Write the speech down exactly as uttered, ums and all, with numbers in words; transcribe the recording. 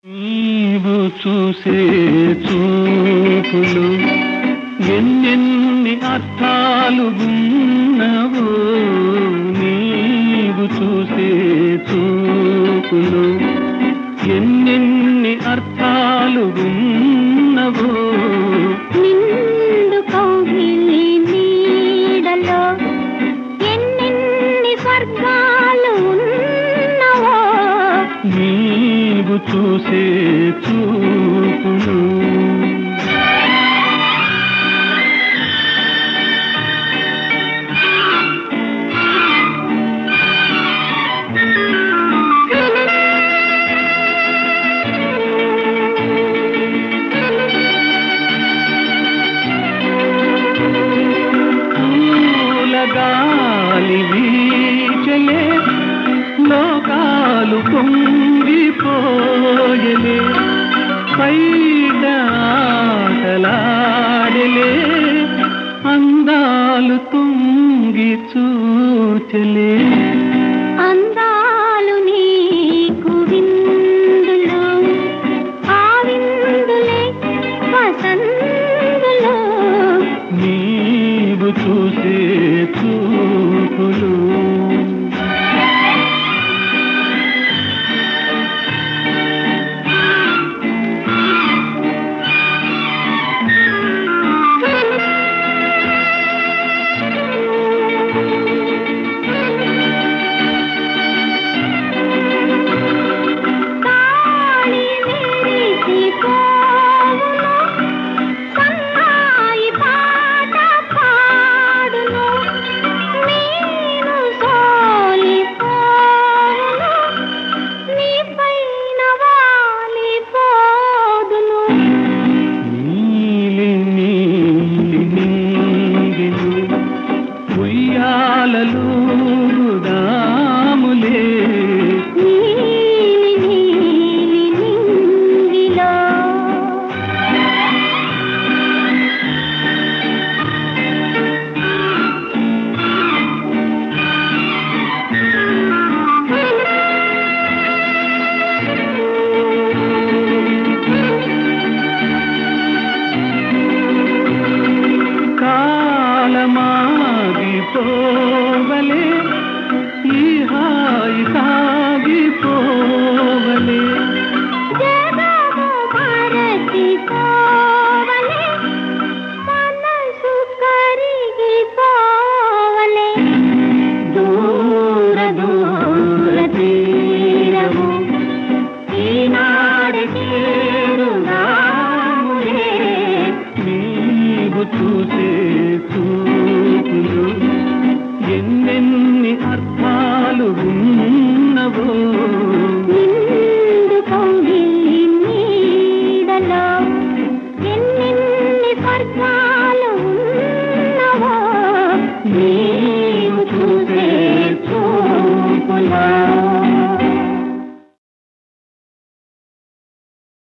నీవు చూసే చూపులు ఎన్నెన్ని అర్థాలు ఉన్నవో, నీవు చూసే చూపులు ఎన్నెన్ని అర్థాలు ఉన్నవో. నిండు కౌగిలి నీడలో ఎన్నెన్ని స్వర్గాలు ఉన్నవో, నీవు చూసే చూపులు. గాలి వీచలే లోకాలు పొంగిపోయలే, పైట ఆటలాడలే అందాలు తుంగి చూచలే. అందాలు నీకు విందులు, ఆ విందులే వసందులు, నీవు చూసే చూపులు. ఉయ్యాలలుదాములే నీలి నీలి నింగిలో, కాలమాగిపోవలే ఈ హాయి సాగిపోవలే, జగము మరచిపోవలే మనసు కరిగిపోవలే. దూర దూర తీరము ఈనాడు చేరుదాములే, నీవు చూసే చూ